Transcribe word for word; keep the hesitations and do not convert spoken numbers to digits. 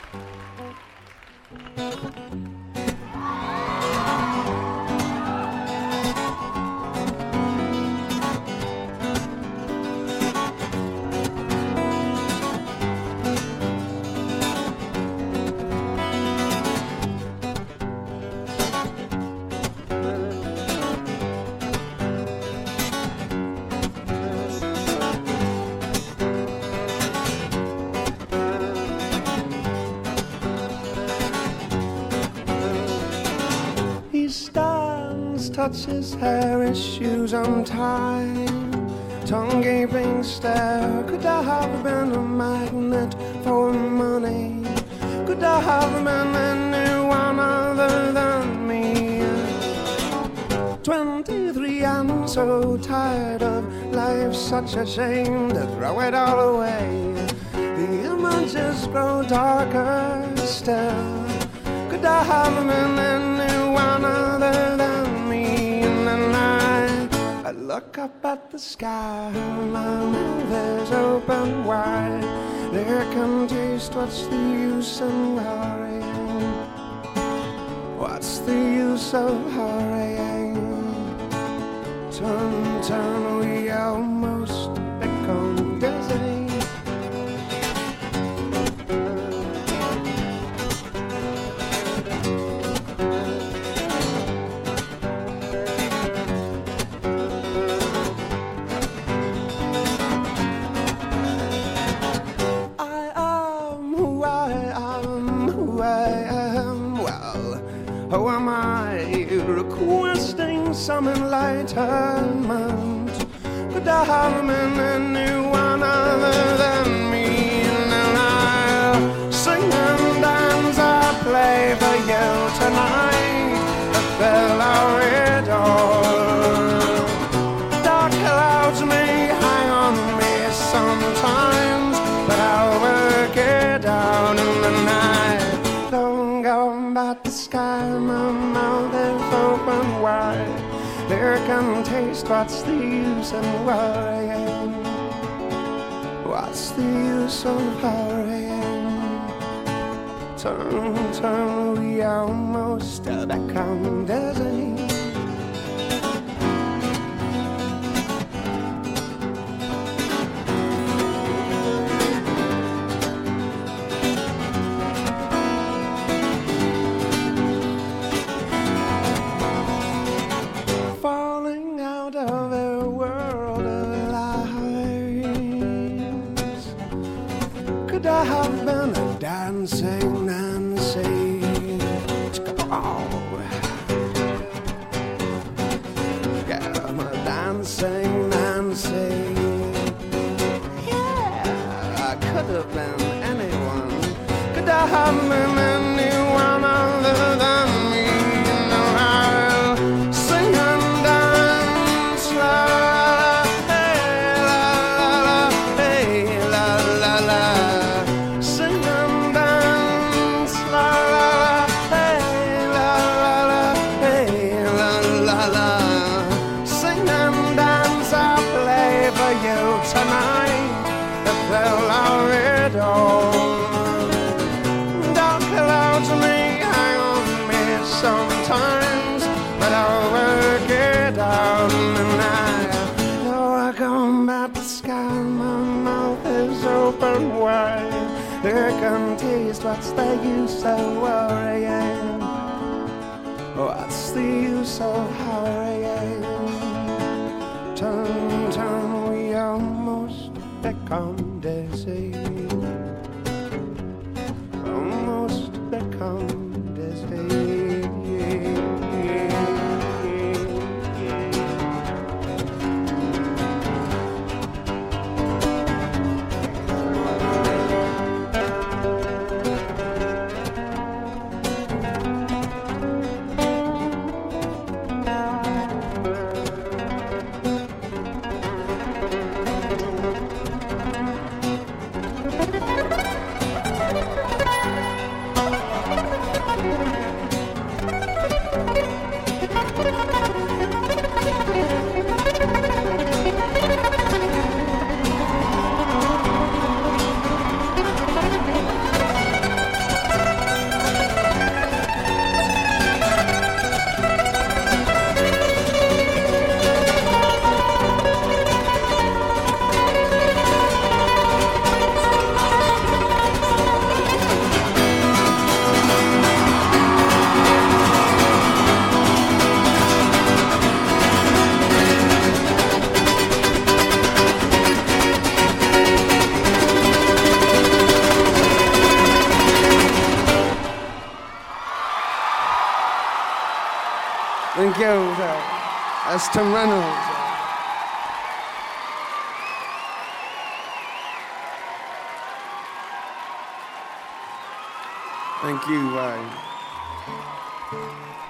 Touches hair, his shoes untied, tongue gaping stare. Could I have been a magnet for money? Could I have been anyone other than me? Twenty-three, I'm so tired of life, such a shame to throw it all away. The images grow darker still. Could I have been anyone other than I look up at the sky, my mouth is open wide. There can taste, what's the use in worrying? What's the use of hurrying? Turn, turn, we almost become dizzy. Who am I requesting some enlightenment? Could I have been anyone other than me? And I'll sing and dance, I'll play for you tonight, a fellow adore. Dark clouds may hang on me sometimes, but I'll work it out in the night. Don't go about the sky, my mouth is open wide. There can taste, what's the use in worrying? What's the use of hurrying? Turn, turn, we almost become dizzy. I have been a dancing Nancy. Oh. Yeah, I'm a dancing Nancy. Yeah, I could have been anyone. Could I have been anyone other than me? No, I'll sing and dance. La, hey, la, la, la, hey, la, la, la. Tonight, if they'll already dark clouds may hang on me sometimes, but I'll work it out. And I know I come at the sky, my mouth is open wide. There can taste, what's the use of worrying? What's the use of hurrying? Turn, turn, we almost become dizzy. Almost become dizzy. Thank you, sir. That's Tim Reynolds. Thank you, Ryan.